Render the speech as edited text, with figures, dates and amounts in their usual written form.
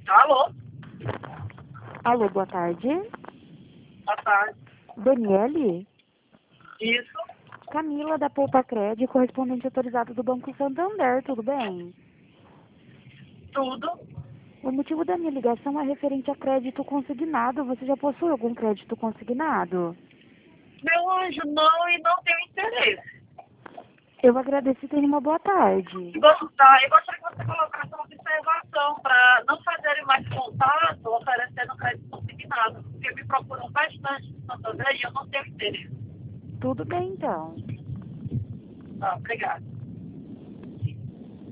Alô? Alô, boa tarde. Boa tarde. Daniele? Isso, Camila da Poupa Cred, correspondente autorizado do Banco Santander, tudo bem? tudo. O motivo da minha ligação é referente a crédito consignado. Você já possui algum crédito consignado? Meu anjo, não e não tenho interesse. Eu agradeço e tenha uma boa tarde. Eu gostaria que você colocasse uma observação para não fazerem mais contato oferecendo crédito consignado, porque me procuram bastante no Santander e eu não tenho interesse. Tudo bem, então. Tá, obrigada.